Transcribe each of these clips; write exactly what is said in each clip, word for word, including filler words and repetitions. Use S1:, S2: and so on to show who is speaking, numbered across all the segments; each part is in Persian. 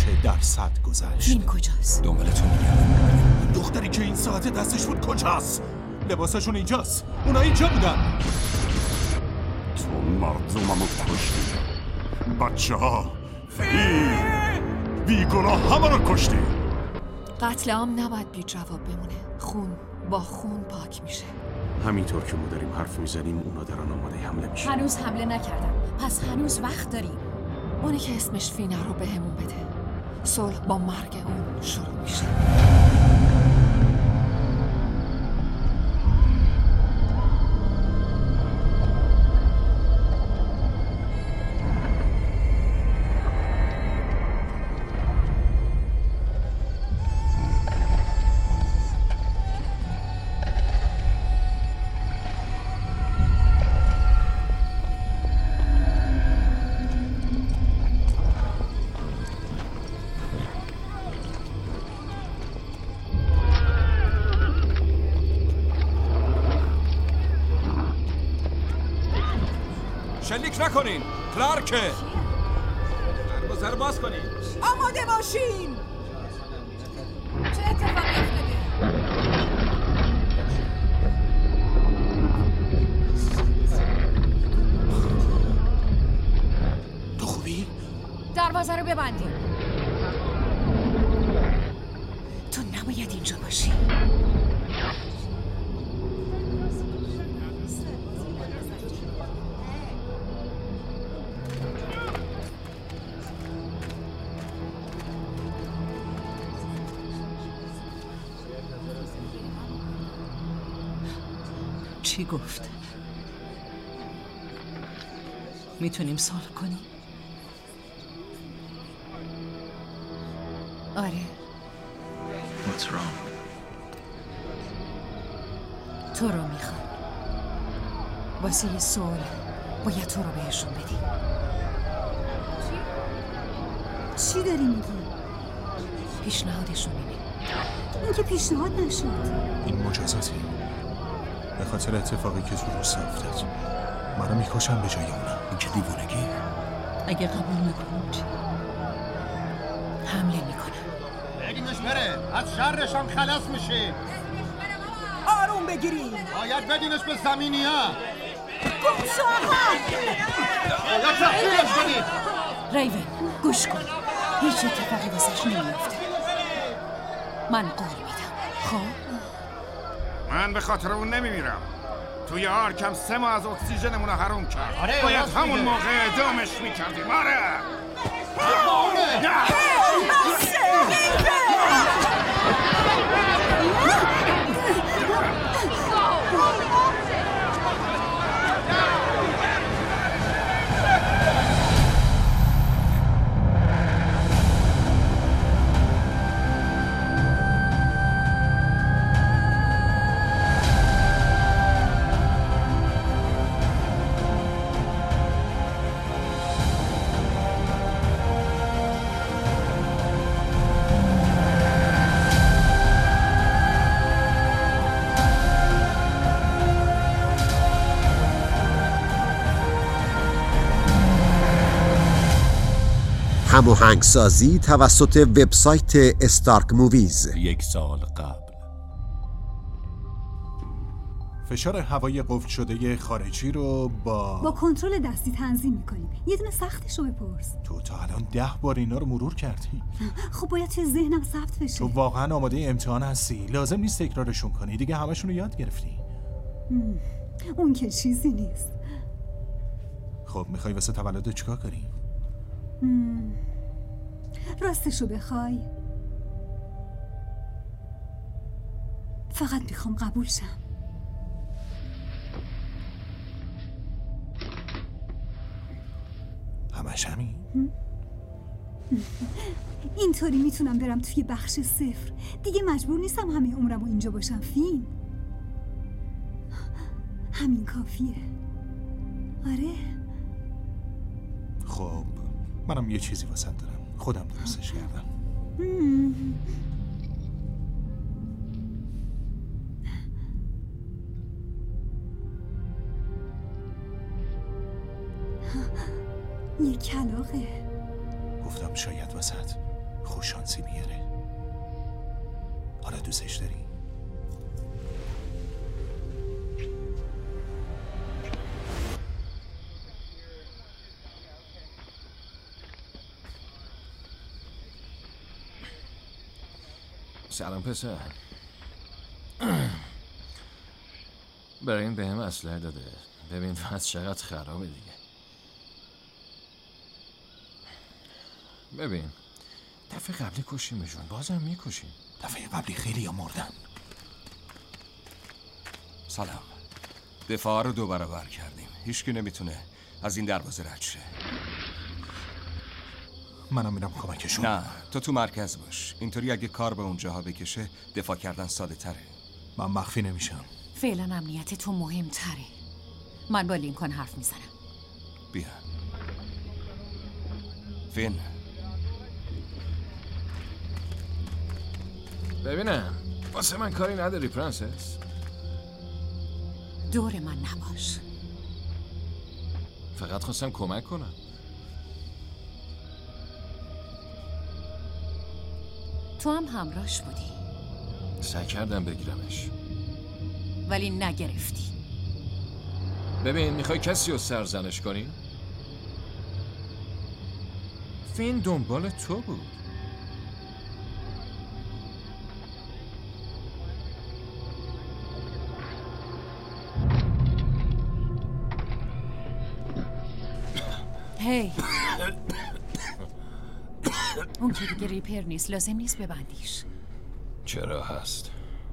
S1: چه درصد گذشت؟
S2: این کجاست؟
S3: دنبالتون میگردم.
S1: دختری که این ساعت دستش بود کجاست؟ لباسشون اینجاست. اونا اینجا بودن.
S4: تو مردممو کشتی. بچه ها بی بی گناه همه رو کشتی.
S2: قتل عام نباید بی جواب بمونه. خون با خون پاک میشه.
S4: همینطور که ما داریم حرف میزنیم اونا دارن آماده حمله میشه.
S2: هنوز حمله نکردن، پس هنوز وقت داریم. اونی که اسمش فینه رو بهمون بده. صلح با مرگ اون شروع میشه.
S3: شلیک نکنین. کلارکه دروازه رو باز کنین.
S5: آماده باشین. چه اتفاقی افتاده؟
S1: تو خوبی؟
S2: دروازه رو ببندیم. تو نباید اینجا باشی.
S5: چی گفت؟ میتونیم صلح کنیم؟
S2: آره.
S3: What's wrong?
S2: تو رو میخوام. واسه یه صلح باید تو رو بهشون بدی.
S6: چی داری میگی؟
S2: پیشنهادشون اینه.
S6: این که پیشنهاد نشد.
S1: این مجازاتی به خاطر اتفاقی که تو روستا افتاد. منو میکشم به جای اونا.
S3: این که دیوانگی.
S5: اگه قبول نکنم چی؟
S2: حمله میکنم.
S7: بدینش بره. از شرش هم خلاص میشه.
S5: آروم بگیریم.
S7: باید بدینش به زمینی ها.
S5: گمشو آقا.
S7: باید تحقیلش کنید.
S2: ریون گوش کن. هیچ اتفاقی واسش نمیفته. من قول میدم. خب
S4: من به خاطر اون نمیمیرم. توی آرکم سه ماه از اکسیژنمون رو حروم کرد.
S7: آره،
S4: باید
S7: راست
S4: همون
S7: میگه.
S4: موقع اعدامش میکردیم. آره
S8: هماهنگسازی توسط وبسایت استارک موویز.
S1: یک سال قبل فشار هوای قفل شده خارجی رو با
S6: با کنترل دستی تنظیم میکنیم. یه دونه سختش رو بپرس.
S1: تو تا الان ده بار اینا رو مرور کردی.
S6: خب باید توی ذهنم ثبت بشه.
S1: تو واقعا آماده امتحان هستی. لازم نیست تکرارشون کنی. دیگه همشون رو یاد گرفتی.
S6: مم. اون که چیزی نیست.
S1: خب میخوای واسه تولد چیکار کنی؟
S6: مم. راستشو بخوای فقط میخوام قبول شم.
S1: همش همین؟
S6: اینطوری میتونم برم توی بخش صفر. دیگه مجبور نیستم همه عمرمو اینجا باشم. فین همین کافیه. آره
S1: خب منم یه چیزی واسه دارم. خودم درستش کردم.
S6: یه کلاغه.
S1: گفتم شاید واسط خوششانسی میاره. حالا دوستش داری؟
S9: سلام پسر. برای این بهم اسلحه داده. ببین وضع چقدر خرابه دیگه. ببین دفعه قبلی کشیمشون، بازم میکشیم.
S1: دفعه قبلی خیلی یا مردن.
S3: سلام. دفاع رو دو برابر کردیم. هیچکی نمیتونه از این دروازه رد شه.
S1: منم میرم کمکشون.
S3: نه تو تو مرکز باش. اینطوری اگه کار به اونجاها بکشه دفاع کردن ساده تره.
S1: من مخفی نمیشم.
S2: فعلا امنیت تو مهمتره. من با لینکن حرف میزنم.
S3: بیا فین.
S9: ببینم واسه من کاری نداری پرنسس؟
S2: دور من نباش.
S9: فقط خواستم کمک کنم.
S2: تو هم همراهش بودی
S9: سعی کردم بگیرمش
S2: ولی نگرفتی.
S9: ببین میخوای کسی رو سرزنش کنی؟ فین دنبال تو بود.
S2: هی اون که دیگه ریپر نیست، لازم نیست ببندیش.
S9: چرا هست؟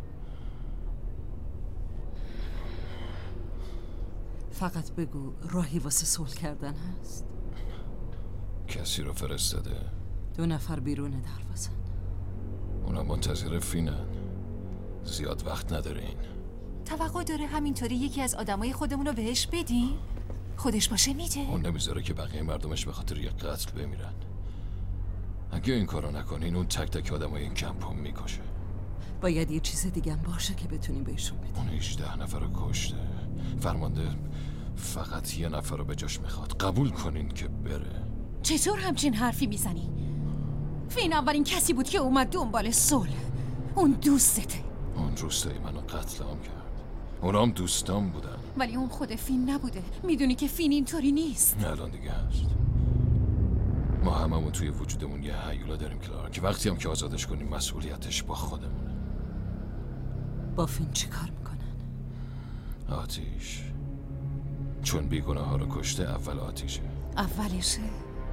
S5: فقط بگو راهی واسه صلح کردن هست.
S9: کسی رو فرستاده؟
S5: دو نفر بیرون دروازن.
S9: اونا منتظر فینن. زیاد وقت نداره این.
S2: توقع داره همینطوری یکی از آدمای خودمون رو بهش بدیم؟ خودش باشه میده.
S9: اون نمیذاره که بقیه مردمش به خاطر یک قتل بمیرن. اگه این کارو نکنین اون تک تک آدمای این کمپ هم میکشه.
S5: باید یه چیز دیگه هم باشه که بتونیم بهشون بدیم.
S9: اون هجده نفر رو کشته. فرمانده فقط یه نفر رو به جاش میخواد. قبول کنین که بره.
S2: چطور همچین حرفی میزنی؟ فین اولین کسی بود که اومد دنبال صلح. اون دوستته.
S9: اون روستایی منو قتل عام کرد. اونا هم دوستام بودن.
S2: ولی اون خود فین نبوده. میدونی که فین اینطوری نیست.
S9: الان دیگه هست. ما هممون توی وجودمون یه هیولا داریم کلارک که وقتی هم که آزادش کنیم مسئولیتش با خودمونه.
S5: با فین چی کار میکنن؟
S9: آتیش. چون بیگناه ها رو کشته اول آتیشه.
S2: اولشه؟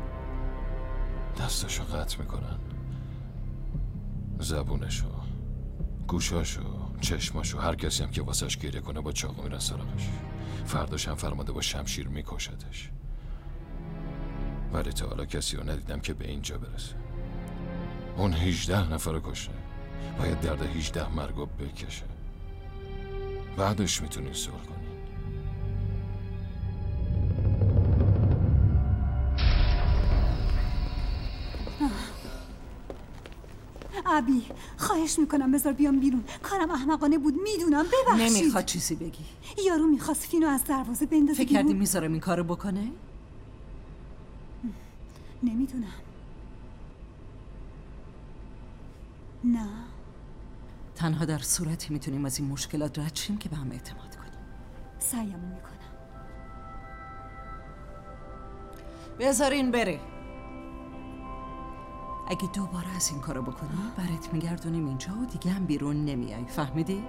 S9: دستاشو قطع میکنن. زبونشو، گوشاشو، چشماشو، هر کسی هم که واسش گریه کنه با چاقو میرن سراغش. فرداش هم فرمانده با شمشیر میکشتش. ولی تا حالا کسی رو ندیدم که به اینجا برسه. اون هجده نفر رو کشته. باید درد هجده مرگو بکشه. بعدش میتونی صلح کنی.
S6: ابی خواهش میکنم بذار بیام بیرون. کارم احمقانه بود میدونم، ببخشید.
S5: نمیخواد چیزی بگی.
S6: یارو میخواست فینو از دروازه بندازه.
S5: فکر کردی میذارم این کارو بکنه؟
S6: نمیدونم. نه.
S5: تنها در صورتی میتونیم از این مشکلات رد شیم که به هم اعتماد کنیم.
S6: سعیمو میکنم.
S5: بذارین بره. اگه دوباره از این کارو بکنی برات میگردونیم اینجا و دیگه هم بیرون نمیای. فهمیدی؟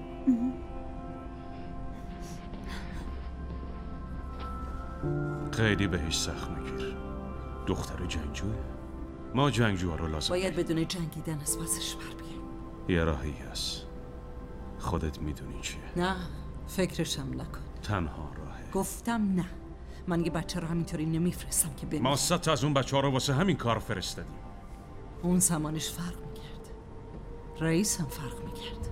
S10: خیلی بهش سخت میگیر. دختر جنگجوه. ما جنگجوها رو لازم
S5: باید بدون جنگیدن از پسش بر بیایم.
S10: یه راهی هست. خودت میدونی چیه.
S5: نه فکرشم نکن.
S10: تنها راهه.
S5: گفتم نه. من یه بچه رو همینطوری نمیفرستم که بمیره.
S10: ما ست از اون بچه ها رو واسه همین کار فرستادیم.
S5: اون زمانش فرق میکرد. رئیس هم فرق میکرد.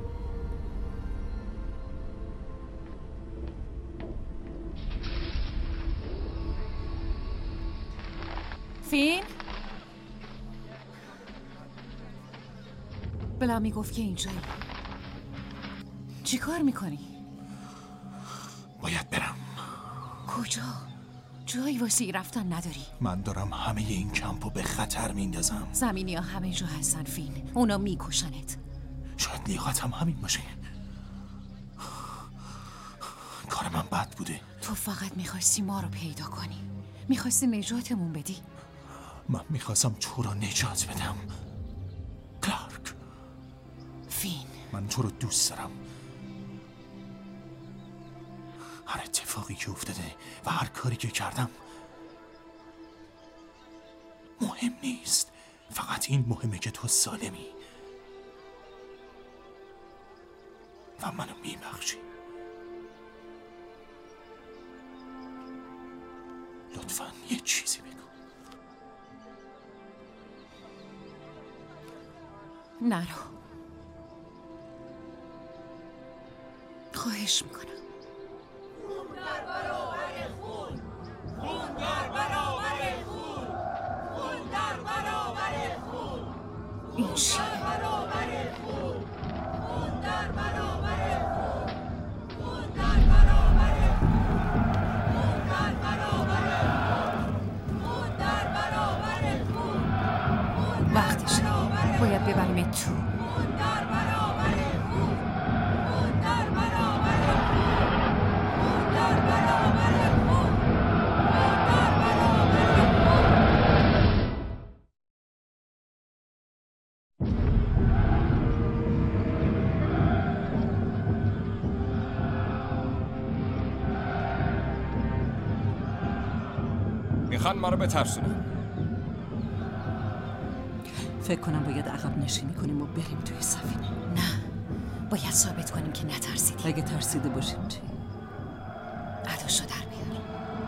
S2: فین؟ بلا میگفت که اینجایی. چی کار میکنی؟
S1: باید برم.
S2: کجا؟ جایی واسه رفتن نداری.
S1: من دارم همه این کمپو به خطر میندازم.
S2: زمینی ها همه جا هستن فین. اونا میکشنت.
S1: شاید لیاقتم همین باشه. کار من بد بوده.
S2: تو فقط میخواستی ما رو پیدا کنی. میخواستی نجاتمون بدی.
S1: من میخواستم تو رو نجات بدم کلارک.
S2: فین،
S1: من تو رو دوست دارم. هر اتفاقی که افتاده و هر کاری که کردم مهم نیست. فقط این مهمه که تو سالمی و منو میبخشی. لطفاً یه چیزی بگو.
S2: نرو. خواهش میکنم.
S11: خون در برابر خون، خون در برابر خون، خون در برابر خون،
S2: این چیه؟
S11: برابر خون، خون در برابر خون، خون در برابر خون، خون در برابر خون، در برابر خون.
S2: وقتشه. باید ببریم تو.
S11: خون در برابر خون، خون در برابر خون، در برابر خون، در برابر
S3: میخوان ما رو بترسونن.
S5: فکر کنم باید عقب نشینی کنیم و بریم توی سفینه.
S2: نه، باید ثابت کنیم که نترسیدیم.
S5: اگه ترسیده باشیم چی؟
S2: اداشو در بیار.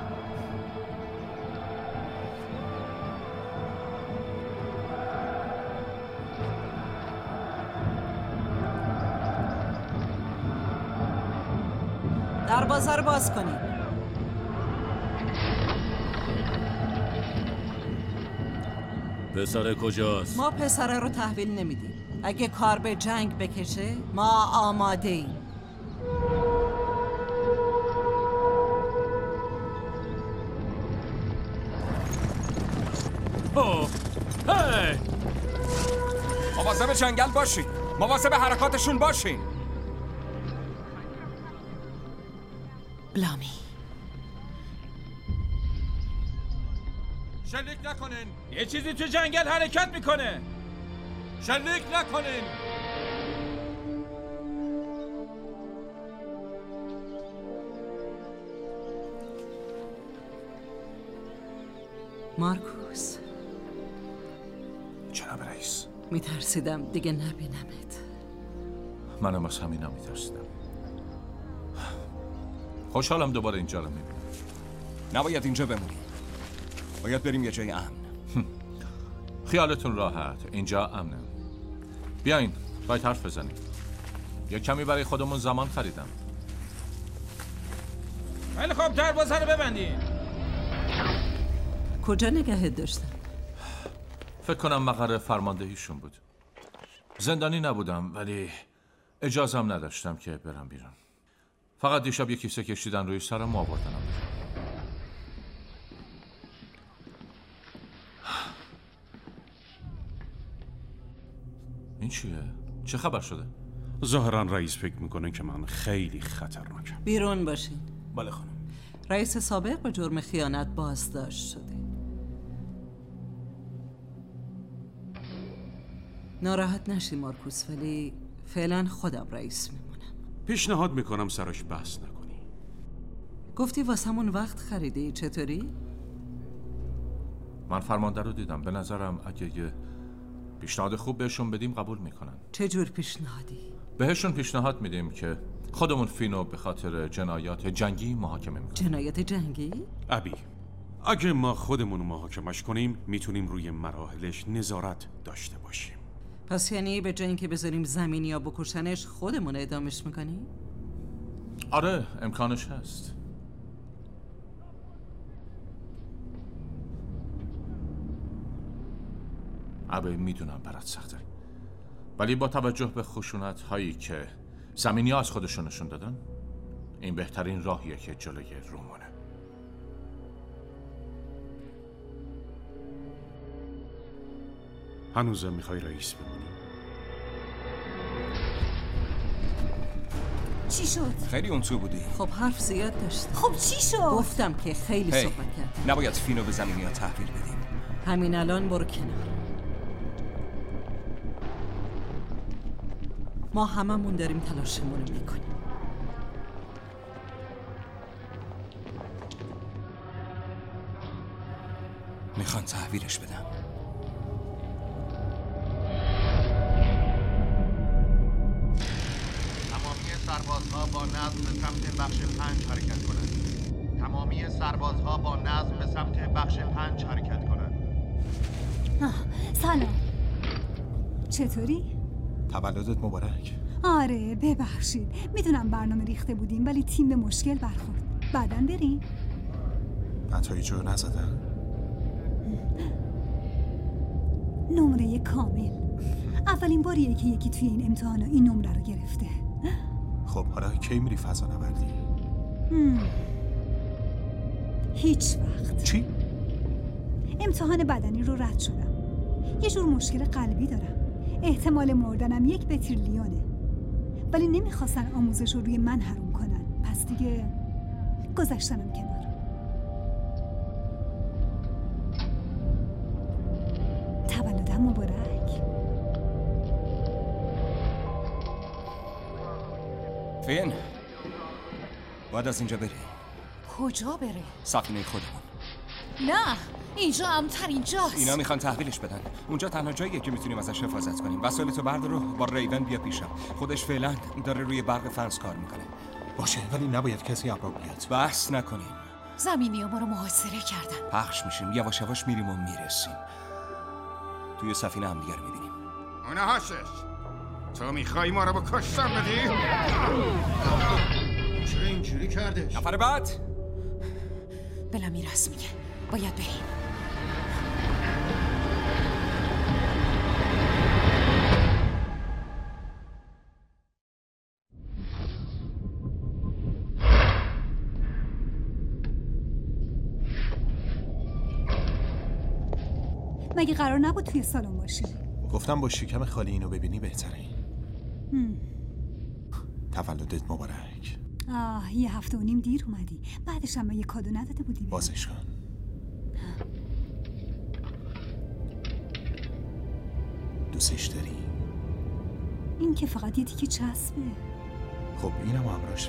S5: دروازه رو باز کنیم.
S12: پسر کجاست؟
S5: ما پسره رو تحویل نمیدیم. اگه کار به جنگ بکشه ما آماده ایم.
S12: اوه هی!
S3: مواظب جنگل باشین. مواظب حرکاتشون باشین.
S2: بلامی،
S10: شلیک نکنین. یه چیزی تو جنگل حرکت میکنه. شلیک نکنین.
S5: مارکوس،
S1: جناب رئیس،
S5: میترسیدم دیگه نبینمت.
S9: منم از همینا میترسیدم. خوشحالم دوباره اینجا رو میبینم.
S3: نباید اینجا بمونیم. باید بریم یه جای امن.
S9: خیالتون راحت، اینجا امنه. بیاین باید حرف بزنیم. یه کمی برای خودمون زمان خریدم.
S10: ولی خب دروازه رو ببندین.
S5: کجا نگهت داشتن؟
S9: فکر کنم مقر فرماندهیشون بود. زندانی نبودم ولی اجازم نداشتم که برم بیرون. فقط دیشب یه کیسه کشیدن روی سرم و آوردنم. این چیه؟ چه خبر شده؟
S10: ظاهرا رئیس فکر میکنه که من خیلی خطرناکم.
S5: بیرون باشین.
S10: بله خانم.
S5: رئیس سابق به جرم خیانت بازداشت شده. ناراحت نشی مارکوس، ولی فعلا خودم رئیس میمونم.
S10: پیشنهاد میکنم سراش بحث نکنی.
S5: گفتی واسمون وقت خریدی، چطوری؟
S9: من فرمانده رو دیدم. به نظرم اگه یه پیشنهاد خوب بهشون بدیم قبول میکنن.
S5: چه جور پیشنهادی؟
S9: بهشون پیشنهاد میدیم که خودمون فینو به خاطر جنایات جنگی محاکمه میکنیم.
S5: جنایات جنگی؟
S10: ابی، اگه ما خودمون رو محاکمش کنیم میتونیم روی مراحلش نظارت داشته باشیم.
S5: پس یعنی به جای اینکه بذاریم زمین یا بکشنش خودمون اعدامش میکنیم؟
S9: آره، امکانش هست. ابی، میدونم برات سخته، ولی با توجه به خشونت هایی که زمینی ها از خودشون نشون دادن، این بهترین راهیه که جلوی رومونه.
S10: هنوزم میخوای رئیس بمونی؟
S6: چی شد؟
S3: خیلی اون تو بودی.
S5: خب حرف زیاد داشت.
S6: خب چی شد؟
S5: گفتم که خیلی
S3: هی.
S5: صحبت کرد.
S3: نباید فینو به زمینی ها تحویل بدیم.
S5: همین الان برو کنار. ما هممون داریم تلاشمون رو میکنیم.
S3: میخوان تحویلش بدم.
S7: سربازها با نظم به سمت بخش پنج حرکت کنند. تمامی سربازها با نظم به سمت بخش پنج حرکت کنند.
S6: سلام. چطوری؟
S1: تولدت مبارک.
S6: آره ببخشید. میدونم برنامه ریخته بودیم ولی تیم به مشکل برخورد. بعدن بریم.
S1: نتایج رو نزدن؟
S6: نمره کامل. اولین باریه که یکی توی این امتحانا این نمره رو گرفته.
S1: خب حالا کی میری فضا نوردی؟
S6: هیچ وقت.
S1: چی؟
S6: امتحان بدنی رو رد شدم. یه جور مشکل قلبی دارم. احتمال مردنم یک به تریلیونه. ولی نمیخواستن آموزش رو روی من حروم کنن. پس دیگه گذاشتنم کنار. تولدم مبارک.
S3: فین باید از اینجا بریم.
S2: کجا بره؟
S3: سفینه خودمون.
S2: نه اینجا امترین جاست.
S3: اینا میخوان تحویلش بدن. اونجا تنها جاییه که میتونیم ازش حفاظت کنیم. وسایلتو بردارو با ریون بیا پیشم. خودش فعلا داره روی برق فنس کار میکنه.
S1: باشه ولی نباید کسی ابراب بیاد.
S3: بحث نکنیم.
S2: زمینی ها ما رو محاصره کردن.
S3: پخش میشیم یواش یواش میریم و میرسیم. توی سفینه هم دیگر میبینیم.
S4: اونه هاشش تو میخوای ما رو با کشتن بدی؟
S7: چرا اینجوری کردش؟
S3: نفر بعد
S2: بلمی راست میگه باید بریم.
S6: مگه قرار نبود توی سالن باشی؟
S1: گفتم با شکم خالی اینو ببینی بهتره.
S6: هم.
S1: تولدت مبارک.
S6: آه یه هفته و نیم دیر اومدی. بعدش هم یه کادو نداده بودی.
S1: بازش کن. دوستش داری؟
S6: این که فقط یه تیکه چسبه.
S1: خب اینم همراشه.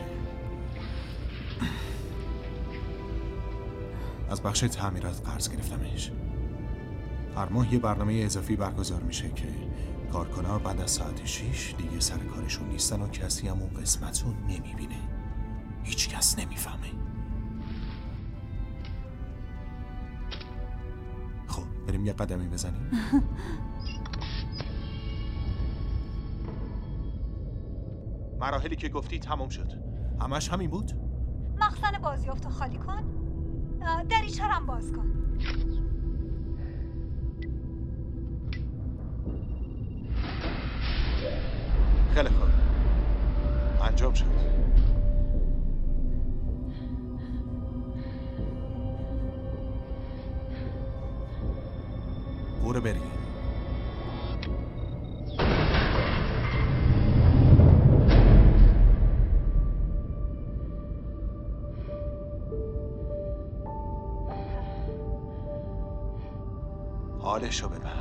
S1: از بخش تعمیرات قرض گرفتمش. هر ماه یه برنامه اضافی برگزار میشه که کارکنان بعد از ساعت شیش دیگه سر کارشون نیستن و کسی هم اون قسمت رو نمیبینه. هیچ کس نمیفهمه. خب بریم یه قدمی بزنیم. مراحلی که گفتی تمام شد. همش همین بود؟
S6: مخزن بازیافت خالی کن. دریچه هم باز کن.
S1: خیلی خوب. انجام شد. برو بریم. حالشو ببر.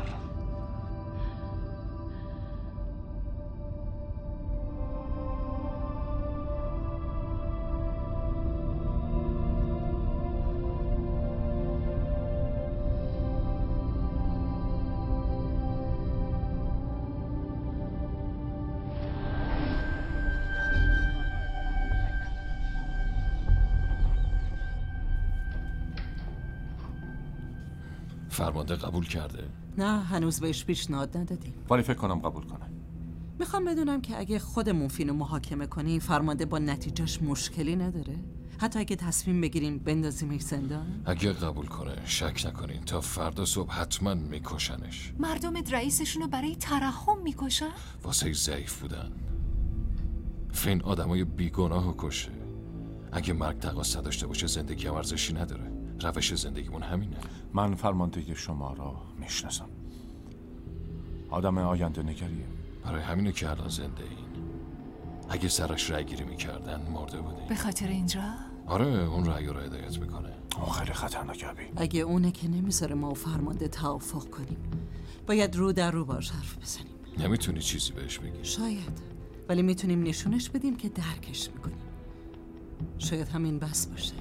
S9: فرمانده قبول کرده؟
S5: نه هنوز بهش پیشنهاد ندادیم.
S10: ولی فکر کنم قبول کنه.
S5: میخوام بدونم که اگه خودمون فینو محاکمه کنیم فرمانده با نتیجهش مشکلی نداره؟ حتی اگه تصمیم بگیریم بندازیمش زندان؟
S9: اگه قبول کنه شک نکنین تا فردا صبح حتما میکشنش.
S2: مردم رئیسشون رو برای ترحم میکشن؟
S9: واسه ضعیف بودن. فین آدمای بیگناه رو کشه. اگه مرگ تقاضا داشته باشه زندگی هم ارزشی نداره. روش زندگیمون همینه.
S10: من فرمانده شما را میشناسم.
S1: آدم آینده نگریه.
S9: برای همینه که الان زنده این. اگه سرش رای گیری میکردن مرده بودی.
S2: به خاطر اینجا؟
S9: آره اون رای رو هدایت میکنه.
S1: اون خیلی خطرناکه ابی.
S5: اگه اونه که نمیذاره ما و فرمانده توافق کنیم، باید رو در رو باش حرف بزنیم.
S9: نمیتونی چیزی بهش بگی.
S5: شاید، ولی میتونیم نشونش بدیم که درکش میکنیم. شاید همین بس باشه.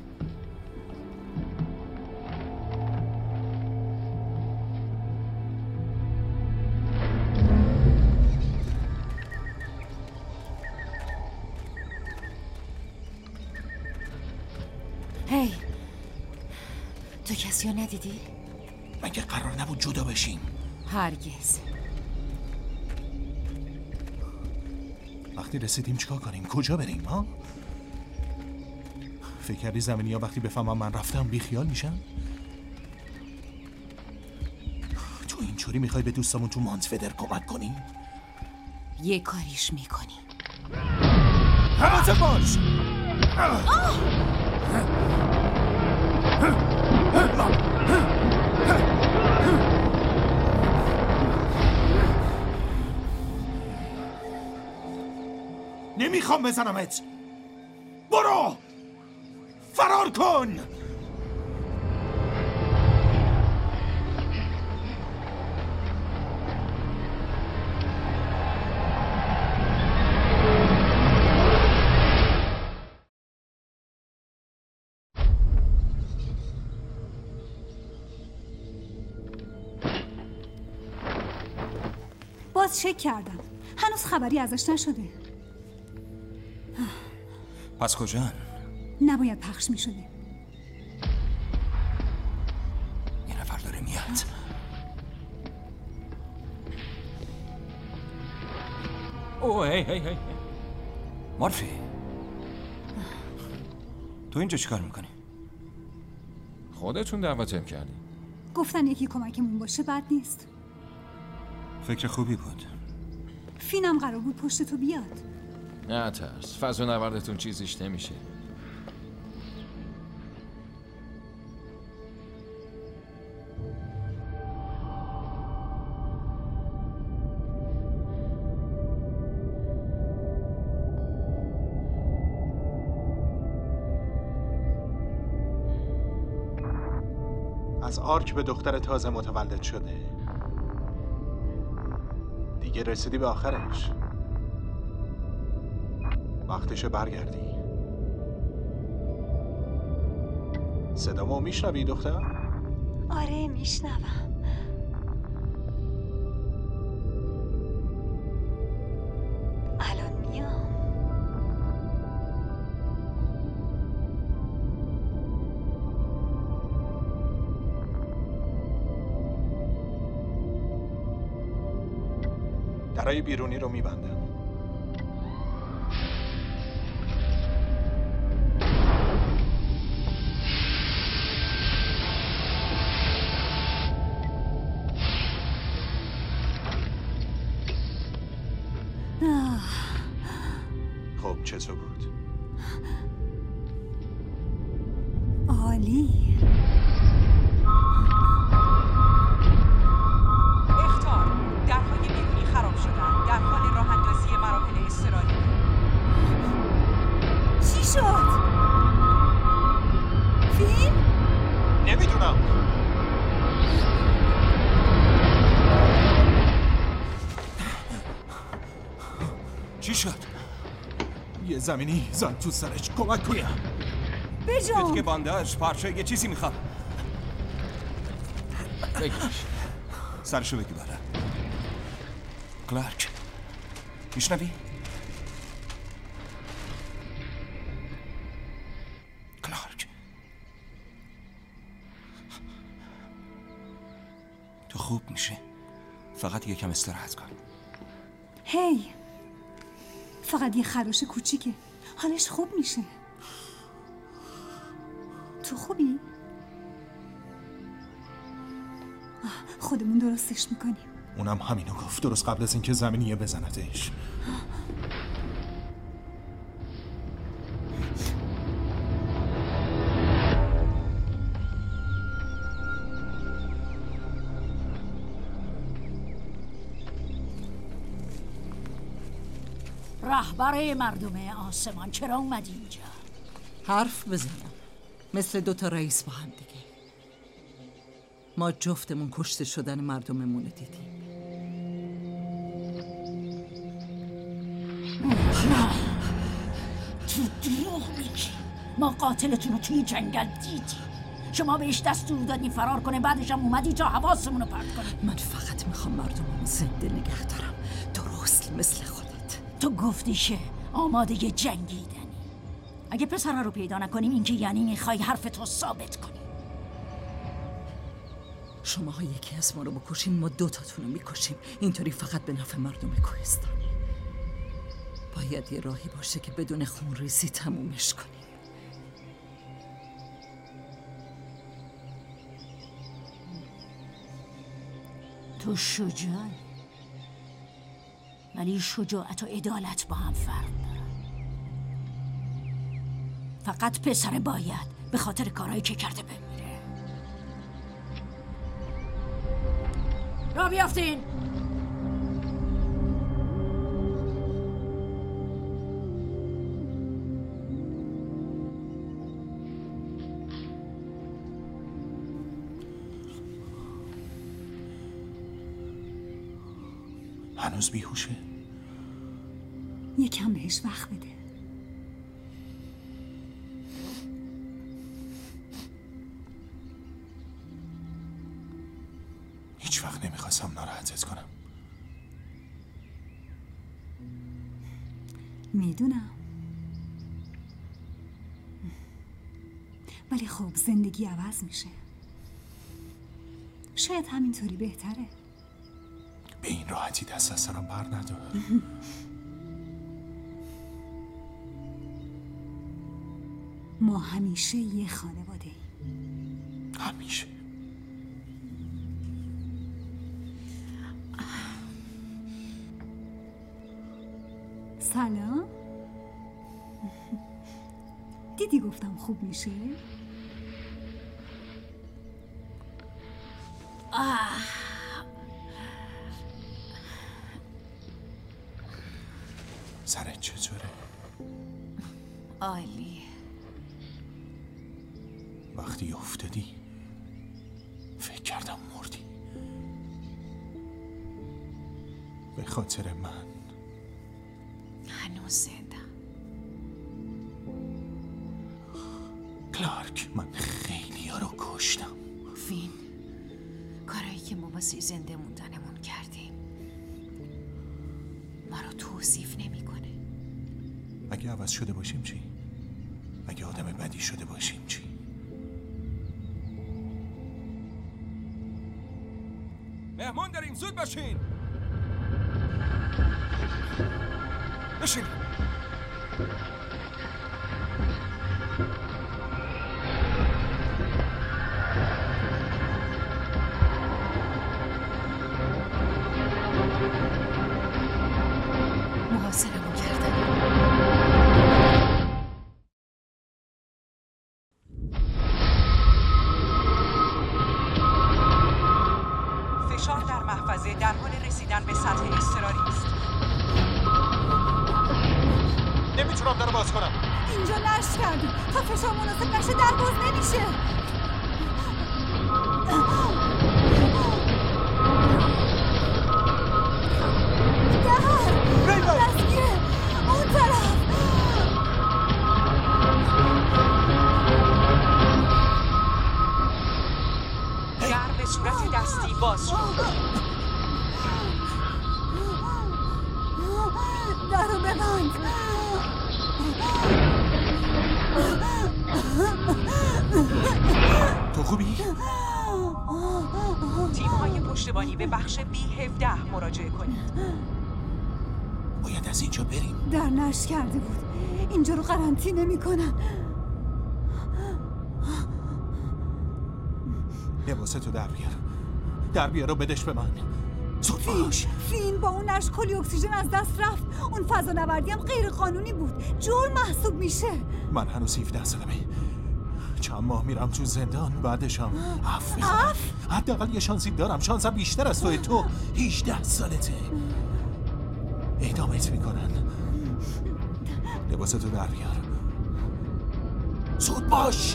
S2: هی تو کسی رو ندیدی؟
S1: مگه قرار نبود جدا بشیم؟
S2: هرگز.
S1: وقتی رسیدیم چیکار کنیم؟ کجا بریم ها؟ فکر کردی زمینی ها وقتی بفهمم من رفتم بیخیال میشن؟ تو اینجوری میخوای به دوستامون تو مانتفدر کمک کنی؟
S2: یه کاریش میکنی.
S1: حواست باش! نمیخوام بزنمت. برو فرار کن.
S6: باز چک کردم، هنوز خبری ازش نشده.
S3: پس کجا؟
S6: نباید پخش می شده.
S3: یه نفر داره میاد. اوه هی هی هی مورفی، تو اینجا چیکار میکنی؟
S9: خودتون دعوتم کردی.
S6: گفتن یکی کمکمون باشه بد نیست.
S3: فکر خوبی بود.
S6: فینم قرار بود پشت تو بیاد.
S9: نه ترس، فضا نوردتون چیزیش نمیشه.
S1: از آرک به دختر تازه متولد شده. دیگه رسیدی به آخرش. وقتشه برگردی. صدامو میشنوی دختر؟
S6: آره میشنوم. الان میام.
S1: درای بیرونی رو میبندم. خب چطور بود؟
S6: عالی.
S13: اخطار، درهای بیرونی خراب شدن، در حال راه اندازی مراحل اضطراری.
S6: چی شد؟ فیلم؟
S1: نمیدونم.
S3: چی شد؟
S1: یه زمینی زد تو سرش. کمک کنیم.
S6: بجام
S3: که بانداج پارچه یه چیزی میخواد.
S9: بگیرش.
S3: سرشو بگی بره. کلارک میشنوی؟ کلارک تو خوب میشه. فقط یکم استراحت کن.
S6: هی فقط یه خراش کوچیکه. حالش خوب میشه. تو خوبی؟ خودمون درستش میکنیم.
S1: اونم همینو گفت درست قبل از اینکه زمینیه بزنتش.
S14: رهبر مردم آسمان چرا اومدی اینجا؟
S5: حرف بزنم مثل دوتا رئیس با هم دیگه. ما جفتمون کشته شدن مردممون دیدیم.
S14: تو دروغ میگی. ما قاتلتون رو توی جنگل دیدیم. شما بهش دستور دادین فرار کنه، بعدش هم اومدی تا حواسمون رو پرت کنه.
S5: من فقط میخوام مردممو زنده نگه دارم، درست مثل خودت.
S14: تو گفتی که آماده جنگیدنی. اگه پسره رو پیدا نکنیم این که یعنی میخوای حرفتو ثابت کنی.
S5: شماها یکی از ما رو بکشین، ما دوتاتون رو میکشیم. اینطوری فقط به نفع مردم کوهستان. باید یه راهی باشه که بدون خونریزی تمومش کنیم.
S14: تو شجاعی، ولی شجاعت و عدالت با هم فرق دارن. فقط پسر باید به خاطر کارهایی که کرده بمیره. را بیافتین.
S1: هنوز بیهوشه؟
S6: یکم بهش وقت بده.
S1: هیچ وقت نمیخواستم ناراحتت کنم.
S6: میدونم، ولی خب زندگی عوض میشه. شاید همینطوری بهتره.
S1: به این راحتی دست از سرم بر ندار.
S6: ما همیشه یه خانواده ایم.
S1: همیشه.
S6: سلام. دیدی گفتم خوب میشه؟
S14: آه.
S1: سرت چطوره؟
S2: عالی.
S1: وقتی افتادی فکر کردم مردی. به خاطر من.
S2: هنوز زنده.
S1: کلارک، من خیلی ها رو کشتم.
S2: فین، کارایی که ما واسه زنده موندنمون کردیم ما رو توصیف نمی‌کنه.
S1: اگه عوض شده باشیم چی؟ اگه آدم بدی شده باشیم چی؟
S3: مهمون داریم، زود باشین. بشین.
S2: محاصرمون کردن.
S13: فشار در محفظه در حال رسیدن به سطح اضطراری است.
S4: نمیتونم در باز کنم.
S6: اینجا نشت کردی تا فشار مناسب نشه در باز نمیشه. در دستگیره اون طرف.
S13: در به صورت دستی باز شد.
S6: در رو ببند.
S1: تو خوبی؟
S13: تیم‌های پشتیبانی به بخش بی هفده مراجعه کنید.
S1: باید از اینجا بریم.
S6: در نشت کرده بود. اینجا رو قرنطینه میکنن.
S1: لباستو در بیار. در بیار و بدش به من. زود باش.
S6: فین با اون نشت کلی اکسیژن از دست رفت. اون فضا نوردی هم غیر قانونی بود. جرم محسوب میشه.
S1: من هنوز هفده سالمه. چند ماه میرم تو زندان، بعدشم عفو میخوام. حداقل یه شانسی دارم. شانسم بیشتر از توی. تو هجده سالته. اعدامت میکنن. لباساتو در بیار. زود باش.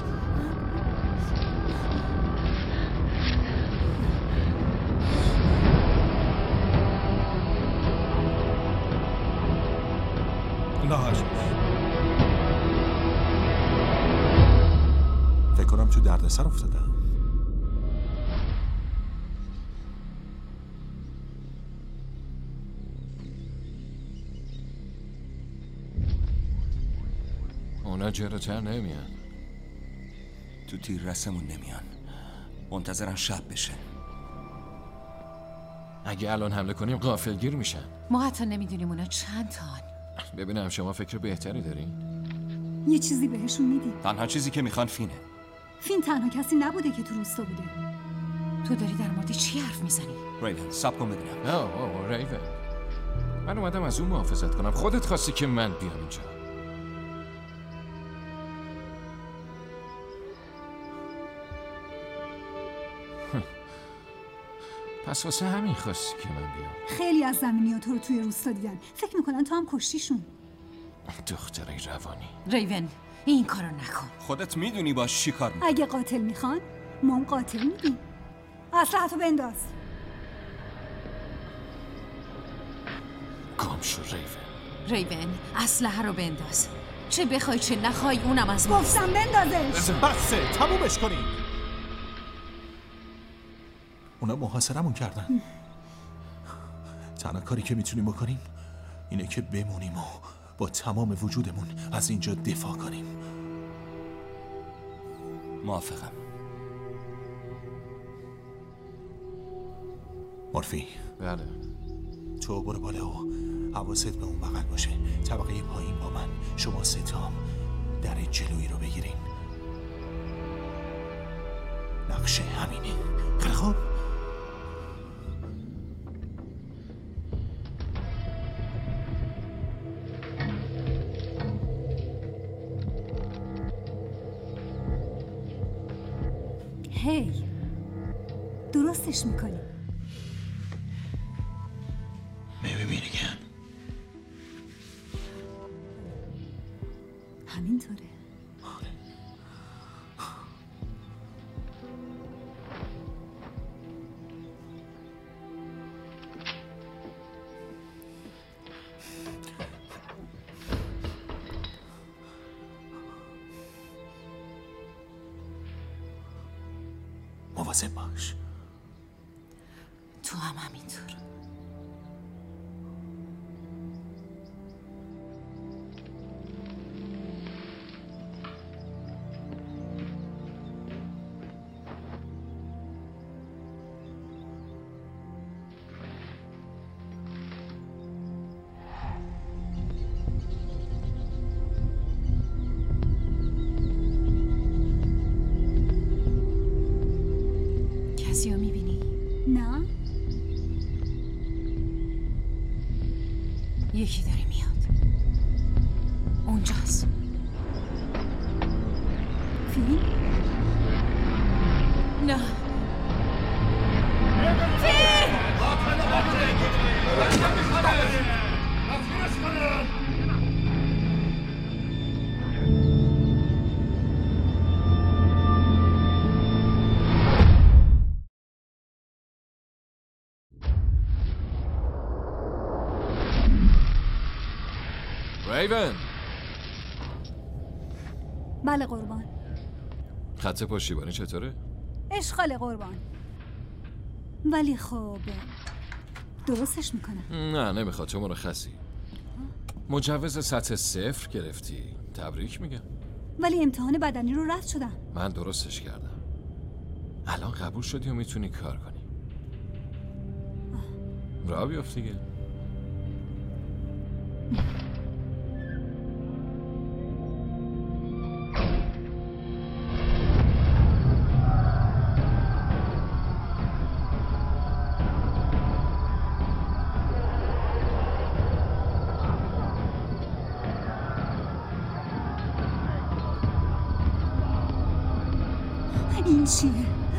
S1: نهاش. فکر کنم تو دردسر افتادم.
S9: اونا جلوتر نمیان.
S3: تو تیر رسمون نمیان. منتظرن شب بشه.
S9: اگه الان حمله کنیم غافلگیر میشن.
S2: ما حتی نمیدونیم اونا چند تان.
S9: ببینم شما فکر بهتری دارین؟
S6: یه چیزی بهشون میدیم.
S3: تنها چیزی که میخوان فینه.
S6: فین تنها کسی نبوده که تو روستا بوده.
S2: تو داری در مورد چی حرف میزنی؟
S3: ریون سب کن ببینم.
S9: نه آه ریون، من اومدم از اون محافظت کنم. خودت خواستی که من بیام اینجا. پس واسه همین خواستی که من بیام.
S6: خیلی از زمینی‌ها تو رو توی روستا دیدن. فکر میکنن تو هم کشتیشون.
S9: دختره روانی.
S2: ریون این کارو نکن.
S3: خودت میدونی باش چی کار میکنی.
S6: اگه قاتل میخوان ما هم قاتل میدیم. اسلحه‌تو بنداز.
S9: گم شو ریون.
S2: ریون اسلحه رو بنداز. چه بخوای چه نخوای اونم از ما.
S6: گفتم بندازش.
S1: بسه تمومش کنیم. اونا محاصرمون کردن. تنها کاری که میتونیم بکنیم اینه که بمونیم و با تمام وجودمون از اینجا دفاع کنیم.
S3: موافقم.
S1: مورفی.
S9: بله.
S1: تو برو بالا و حواست به اون بغل باشه. طبقه پایین با من. شما ستام در جلویی رو بگیرین. نقشه همینه. خیلی خوب.
S6: هی درستش میکنی.
S1: میبینی که
S6: همینطوره.
S1: مواظب باش.
S2: تو هم همینطور. کسی رو میبینی؟
S6: نه.
S2: یکی داره میاد. اونجاست.
S6: فیل؟
S2: نه.
S9: ریون.
S6: بله قربان.
S9: خط پشتیبانی چطوره؟
S6: اشغال قربان. ولی خب درستش میکنم.
S9: نه نمیخواد، تو مرخصی. مجوز سطح صفر گرفتی. تبریک میگم.
S6: ولی امتحان بدنی رو رد شدم.
S9: من درستش کردم. الان قبول شدی و میتونی کار کنی. راه بیافت دیگه.
S6: این چیه؟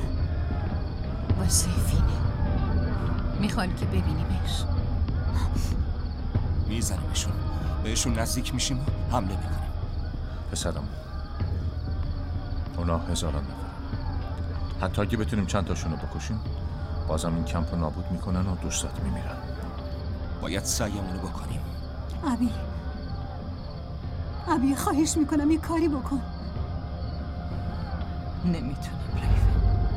S2: واسه فینه. میخوان که ببینیمش.
S3: میزنیمشون. بهشون نزدیک میشیم و حمله میکنیم.
S9: پسرم، اونا هزاران نفر، حتی اگه بتونیم چند تاشونو بکشیم بازم این کمپ رو نابود میکنن و دوستات میمیرن.
S3: باید سعیمونو بکنیم.
S6: ابی ابی خواهش میکنم یه کاری بکن.
S5: نمیتونم ریفن.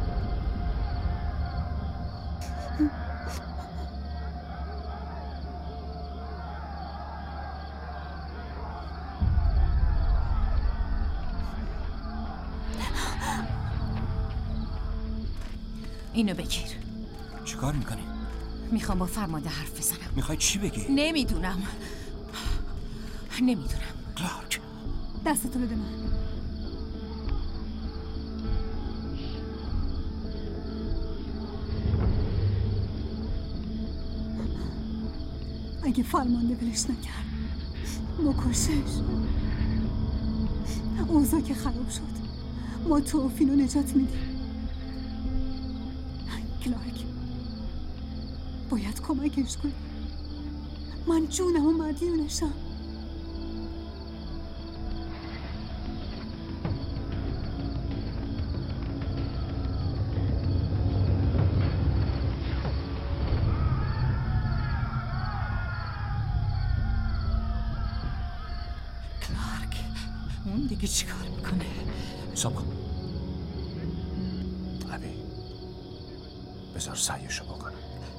S2: اینو بگیر.
S3: چیکار میکنی؟
S2: میخوام با فرمانده حرف بزنم.
S3: میخوای چی بگی؟
S2: نمیدونم نمیدونم.
S3: کلارک،
S6: دستتو بده من. اگه فرمانده ولش نکرد بکشش. اوضاع که خراب شد، ما تو و فینو نجات میدیم. کلارک، باید کمکش کنی. من جونم و مدیونشم.
S5: کلارک، اون دیگه چیکار میکنه؟
S1: حساب کن. ابی، بذار سعیشو بکنم.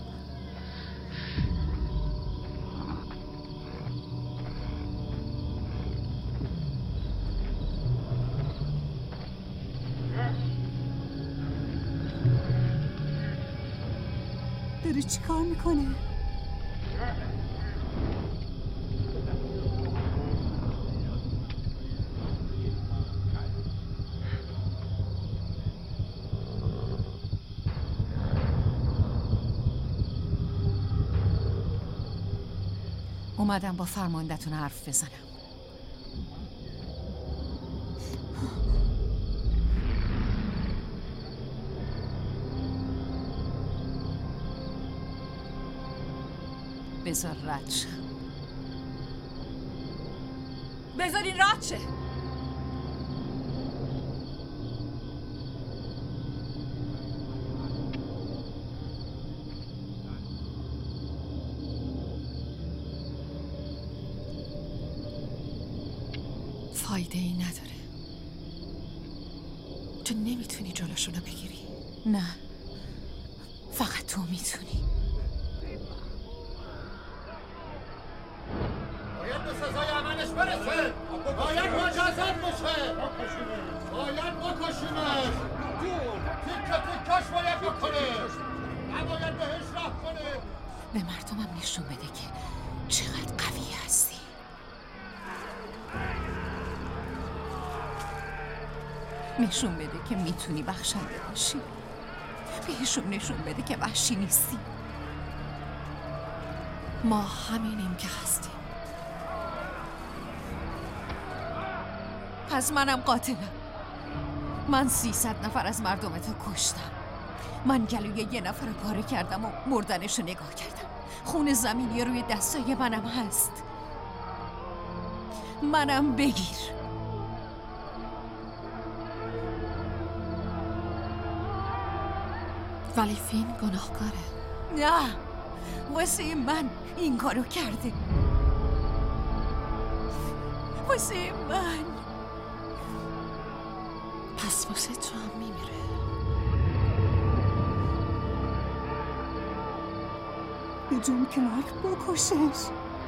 S6: داره چی کار میکنه؟
S2: اومدم با فرمانده‌تون حرف بزنم. بذار رد شم. بذارین رد شه. فایده ای نداره. تو نمیتونی جلوشونو بگیری. نه، فقط تو میتونی.
S7: باید به سزای عملش برسه. باید مجازات بشه. باید بکشیمش. تیکه تیکش باید بکنه. نباید بهش رحم کنه.
S2: به مردمم نشون بده که چقدر قوی هستی. نشون بده که میتونی بخشنده باشی. بهشون نشون بده که وحشی نیستی. ما همینیم که هستیم. پس منم قاتلم. من سیصد نفر از مردمتو کشتم. من گلوی یه نفر رو پاره کردم و مردنش رو نگاه کردم. خون زمینی روی دستای منم هست. منم بگیر. ولی فین گناهکاره. نه، واسه من این کارو کرده. واسه من. پس واسه تو هم میمیره.
S6: به جون کلارک بکشش.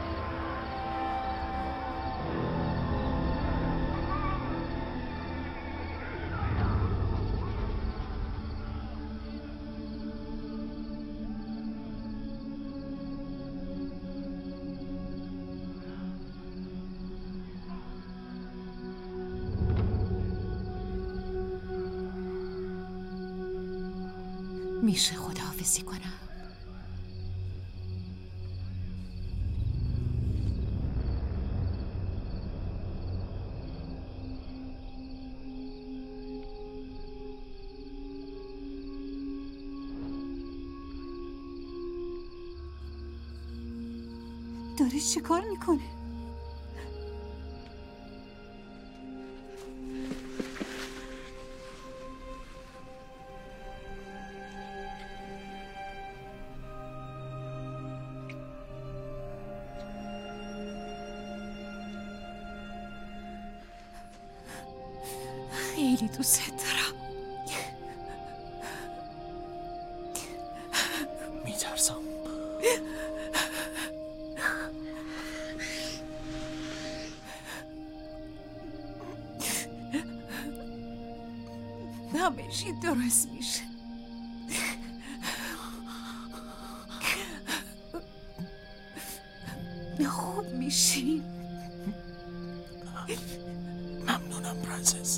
S2: میشه خداحافظی کنم؟
S6: داره چی کار میکنه؟
S2: خیلی دوست دارم.
S1: میترسم.
S2: همه چی درست میشه. خوب میشی.
S1: ممنونم پرنسس.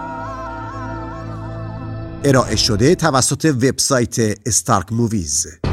S8: ارائه شده توسط وبسایت استارک موویز.